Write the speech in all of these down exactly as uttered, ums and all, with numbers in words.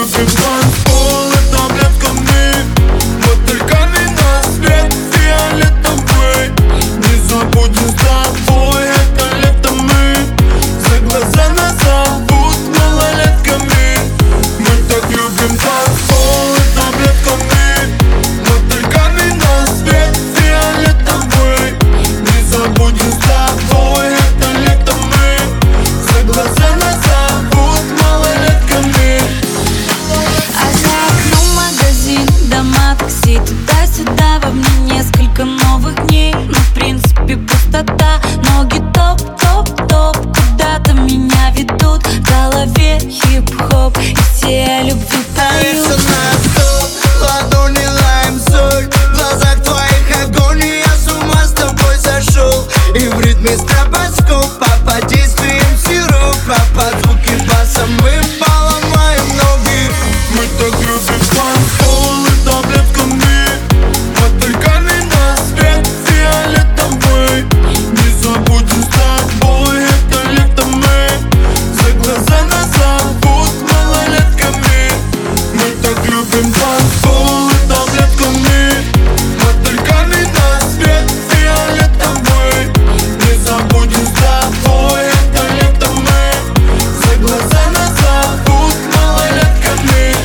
любим танцпол и таблетками, мотыльками на свет фиолетовый. Не забудем с тобой это лето мы, за глаза нас зовут малолетками. Мы так любим танцпол и таблетками, мотыльками на свет фиолетовый. Не забудем с тобой это лето мы, за глаза нас зовут малолетками. А за окном магазин, дома, такси, туда-сюда. Во мне несколько новых дней, но в принципе пустота. Ноги топ-топ-топ, куда-то меня ведут. В голове хип-хоп, и все о любви поют. На стол, ладони лаем соль, в глазах твоих огонь, и я с ума с тобой сошел. И в ритме стробоскопа под действием сиропа, под звуки баса мы поломаем ноги. Мы так любим танцпол и таблетками, мотыльками на свет фиолетовый. Не забудем с тобой это лето мы, за глаза нас зовут малолетками. Мы так любим танцпол и таблетками, мотыльками на свет фиолетовый. Не забудем с тобой это лето мы, за глаза нас зовут малолетками.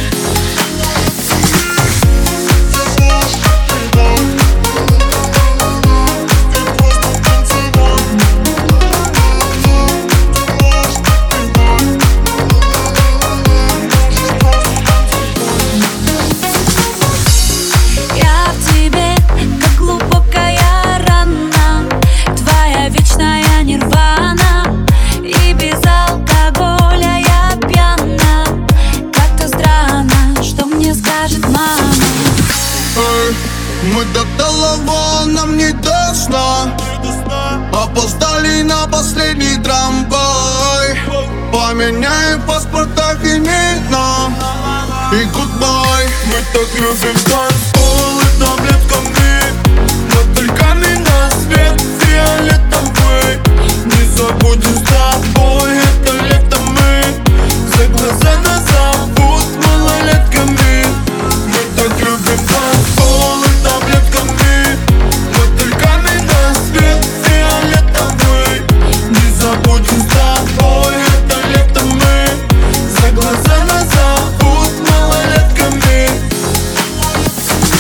Я в тебе, как глубокая рана, твоя вечная нирвана. И без алкоголя я пьяна. Как-то странно, что мне скажет мама. Эй, мы до того, нам не до сна, опоздали на последний трамвай. Поменяй в паспортах имена и гудбай. Мы так любим танцпол и таблетками, мотыльками на свет фиолетовый. Не забудем с тобой это лето мы, за глаза нас зовут малолетками. Мы так любим танцпол и таблетками, мотыльками на свет фиолетовый. Не забудем с тобой это лето мы, за глаза нас зовут малолетками.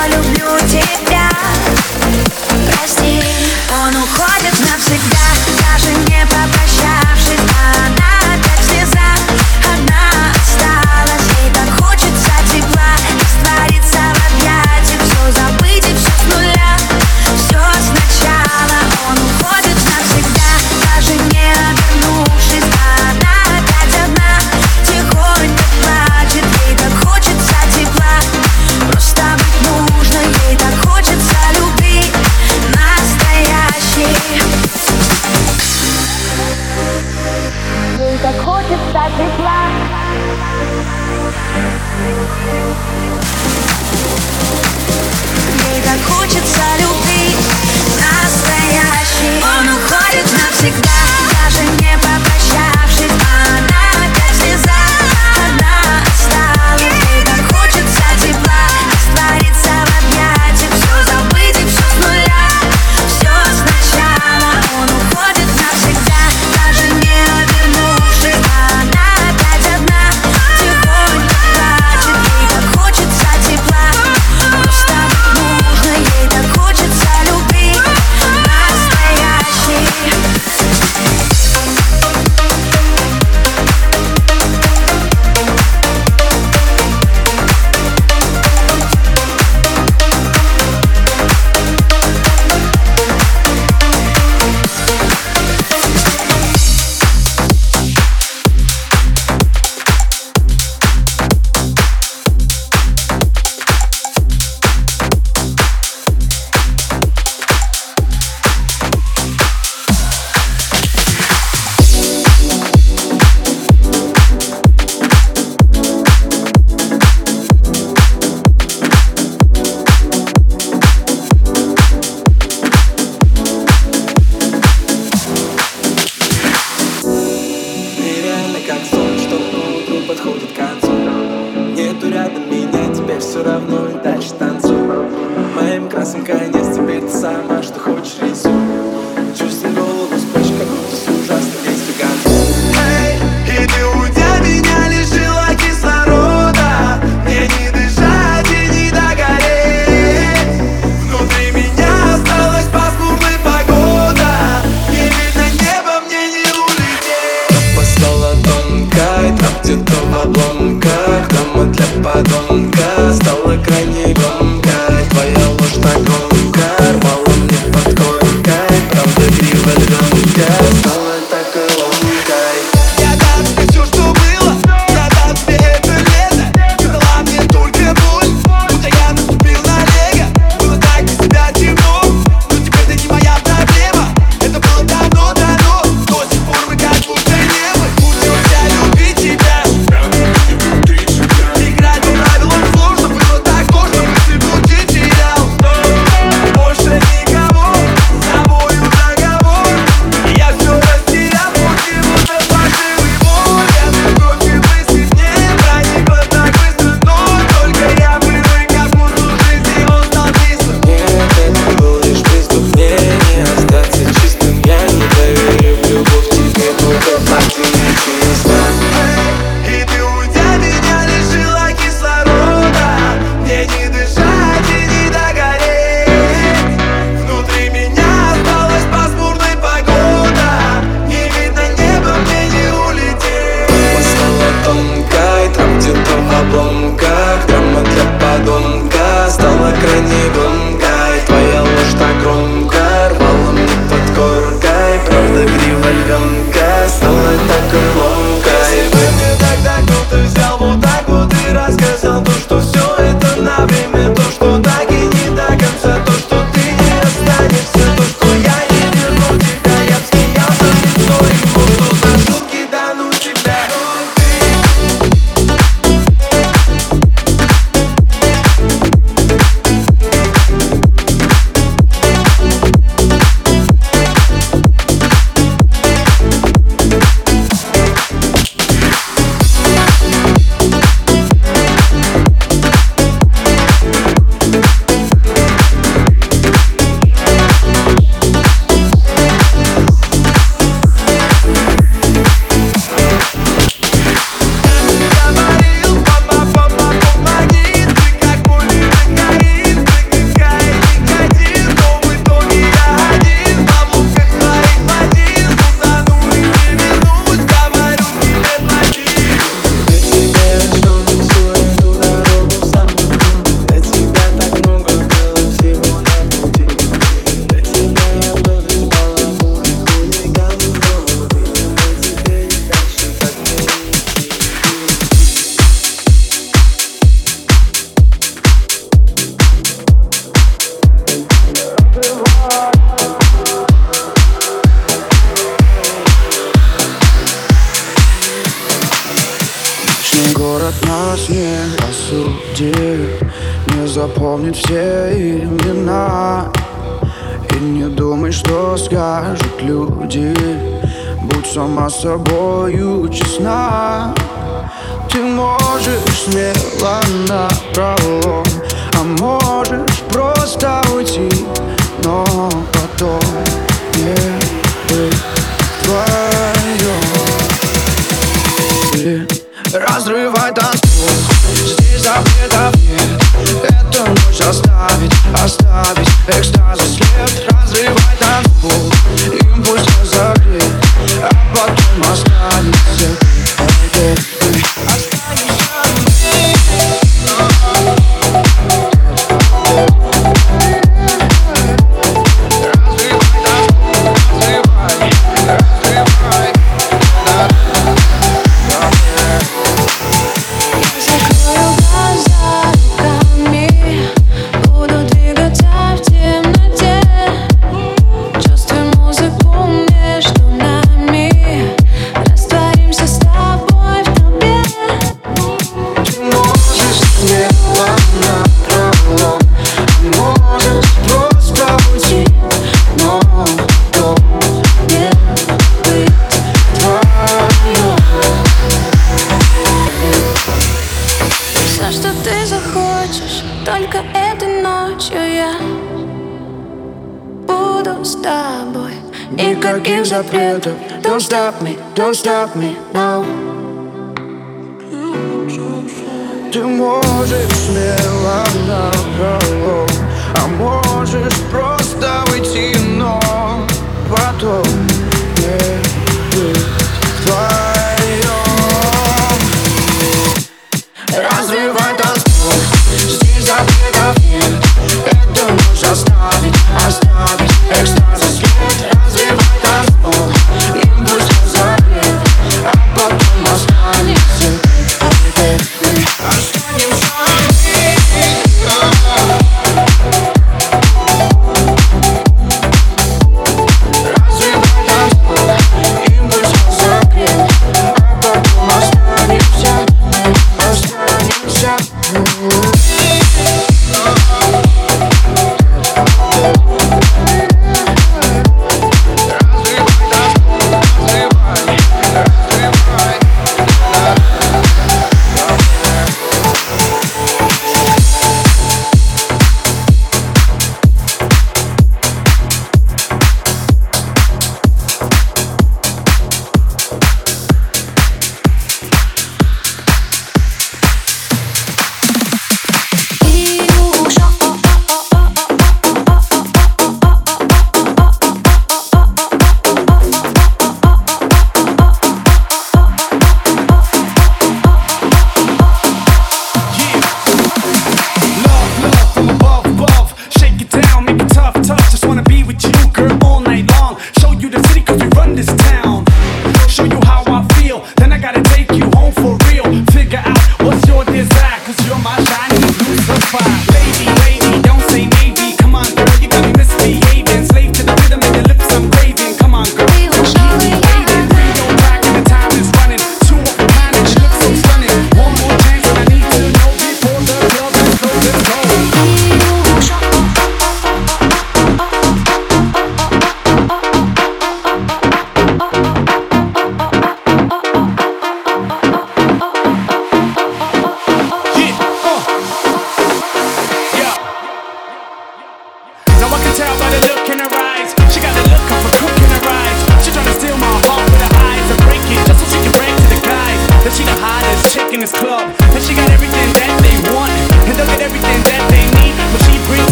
люблю тебя. Прости, он уходит навсегда, даже не попрощавшись. А она опять в слезах, одна осталась. Ей так хочется тепла, раствориться в объятиях, все забыть и все с нуля, все сначала. Он уходит навсегда, даже не обернувшись. А она опять одна, тихонько плачет. Ей так хочется тепла, просто быть нужно. Ей так хочется любви настоящей. Ей так хочется тепла. Ей так хочется любви настоящей. Он уходит навсегда, даже не попрощавшись. А она опять в слезах, одна осталась. Ей так хочется тепла, раствориться в объятиях, все забыть и все с нуля, все сначала. Он уходит навсегда, даже не обернувшись. А она опять одна, тихонько плачет. Ей так хочется тепла, просто быть нужно. Ей так хочется любви настоящей. Нереально как сон, что к утру подходит к концу. Нету рядом меня, тебе все равно и дальше танцуй. Моим красным конец, теперь ты сама, что хочешь рисуй. Чувствуй голову, вспышь, как будто с ужасным действием конца. Эй, и ты уйдя меня лишила кислорода. Мне не дышать и не догореть. Внутри меня осталась пасмурная погода. Не видно неба, мне не улететь. Тропа стала тонкой, троп где-то в обломках. Дома для подонка стала крайне громкой. Твоя ложь так громко рвала мне под коркой. Правда грива львенка стала такой ломкой. Я дам тебе все, что было. Продам тебе это лето. Ты дала мне только боль, будто я наступил на лего. Было так без тебя темно, но теперь это не моя проблема. Это было давно-давно, до сих пор мы как будто не мы. Учился любить тебя, играть по правилам сложно. Было так сложно, мысли будить терял. Больше никого, с тобою договор. И я все растерял, пути будто фальшивый бой. Я любовь и мысли в ней проникла так быстро, но только я привык, как будто в жизни он стал близким. Нет, это был лишь преступление. Остаться чистым я не поверю в любовь тебе, только факты не честно. И ты уйдя меня лишила кислорода. Мне не дышать и не догореть. Внутри меня осталась пасмурная погода. Не видно неба, мне не улететь. Тропа стала тонкой, троп где-то в обломках. Драма для подонка стала крайне громкой. Твоя ложь так громко рвала мне под коркой. Правда грива львенка стала такой ломкой. Если бы мне тогда кто-то взял вот так вот и рассказал то, что все это на время, то, что так и не до конца, то, что ты не останешься, то, что я не верну тебя, я б смеялся в лицо и буду за шутки да ну тебя. Но ты нас не осудит, не запомнит все имена. И не думай, что скажут люди, будь сама собою честна. Ты можешь смело напролом, а можешь просто уйти, но потом не быть вдвоем. Разрывай танцпол, здесь запретов нет. Эту ночь оставить, оставить экстаза след. Разрывай танцпол, импульс разогрет, а потом останется ты, ты, ты. Только этой ночью я буду с тобой. Никаких запретов. Don't stop me, don't stop me now. Ты можешь смело напролом, а можешь просто уйти, но потом не быть вдвоем. Разрывай танцпол, здесь запретов нет. Эту ночь оставить, оставить экстаза след. Разрывай танцпол, импульс разогрет, а потом останется ты, ты, ты. Останемся мы.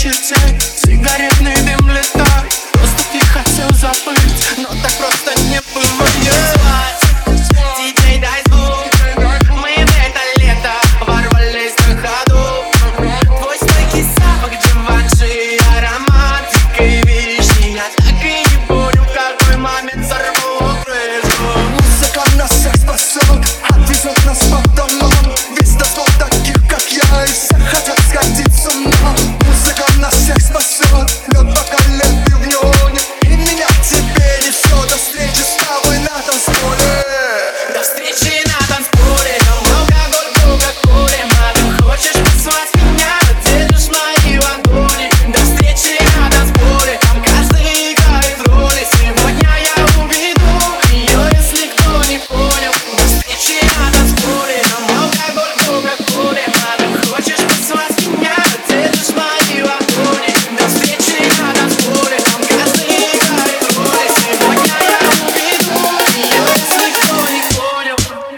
хочется сигаретный дым летать, просто тихо все забыть, но так просто не бывает. Диджей, дай звук, мы в это лето ворвались на ходу. Твой стойкий запах, дживанши, аромат дикой вишни. Я так и не понял, в какой момент сорву крышу. Музыка нас всех спасет, отвезет нас по домам. Весь дозвол таких, как я, и все хотят сходить с ума. Музыка нас всех спасет, лед по колен в нёне. И меня к тебе несет, до встречи с тобой на танцполе. До встречи на танцполе, алкоголь долго курим, а ты хочешь позвать меня, держишь мои ладони. До встречи на танцполе, там каждый играет роли. Сегодня я уведу ее, если кто не понял. До встречи на танцполе, алкоголь долго курим, а ты хочешь позвать меня, держишь мои ладони. До встречи на танцполе, там каждый играет роли. Сегодня я уведу ее, если кто не понял.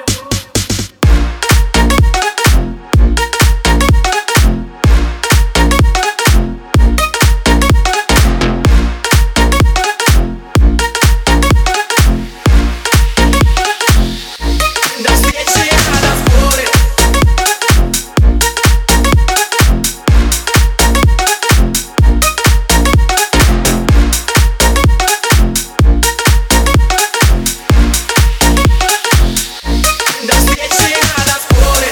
До встречи на танцполе. До встречи на танцполе.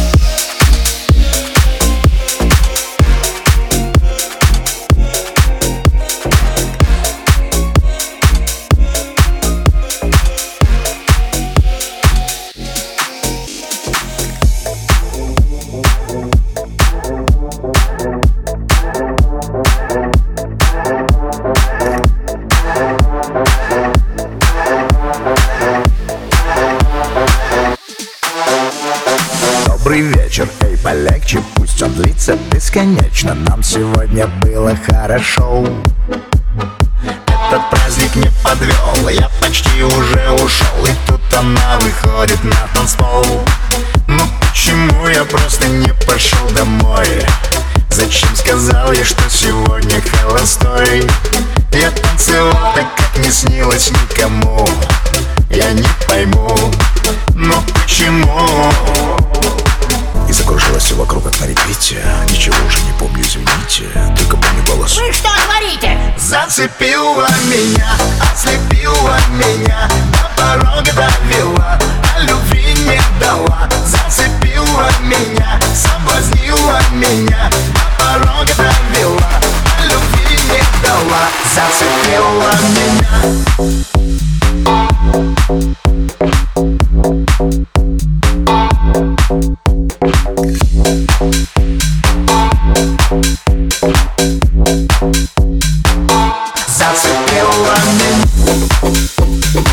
Добрый вечер, эй, полегче, пусть он длится бесконечно. Нам сегодня было хорошо. Этот праздник не подвел, я почти уже ушел. И тут она выходит на танцпол. Ну почему я просто не пошел домой? Зачем сказал я, что сегодня холостой? Я танцевал так, как не снилось никому. Я не пойму, ну почему? И закружилось все вокруг, как на репите. Ничего уже не помню, извините, только помню голос. Вы что творите? Зацепила меня, ослепила меня, до порога довела, а любви не дала. Зацепила меня, соблазнила меня, до порога довела, а любви не дала. Зацепила меня. Зацепила меня.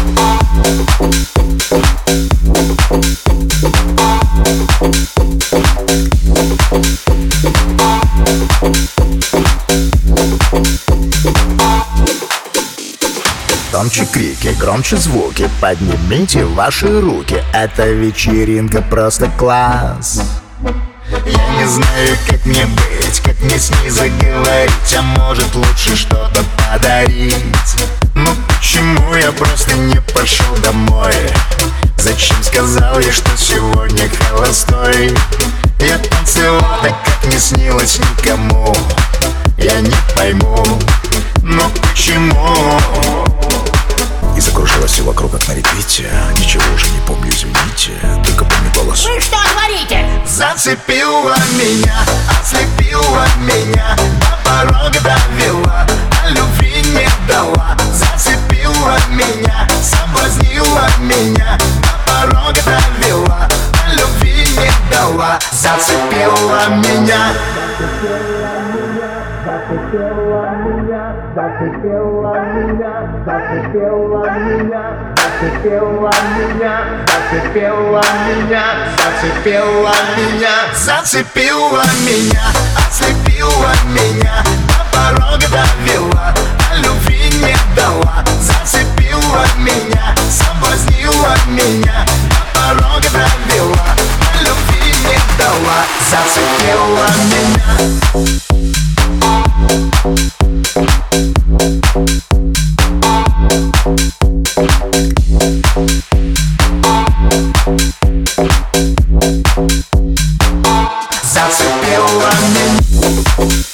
Громче крики, громче звуки, поднимите ваши руки. Эта вечеринка просто класс. Я не знаю, как мне быть, как мне с ней заговорить, а может лучше что-то подарить. Ну почему я просто не пошел домой? Зачем сказал я, что сегодня холостой? Я танцевал так, как не снилось никому. Я не пойму, ну почему? И закружилось все вокруг, как на репите. Ничего уже не помню, извините, только помню голос. Вы что творите? Зацепила меня, ослепила меня, до порога довела, а любви не дала. Зацепила меня, соблазнила меня, до порога довела, а любви не дала. Зацепила меня. Зацепила меня, зацепила меня, зацепила меня, зацепила меня, зацепила меня, зацепила меня, зацепила меня, ослепила меня, до порога довела, а любви не дала. Зацепила меня, соблазнила меня, до порога довела, а любви не дала. Зацепила меня. Thank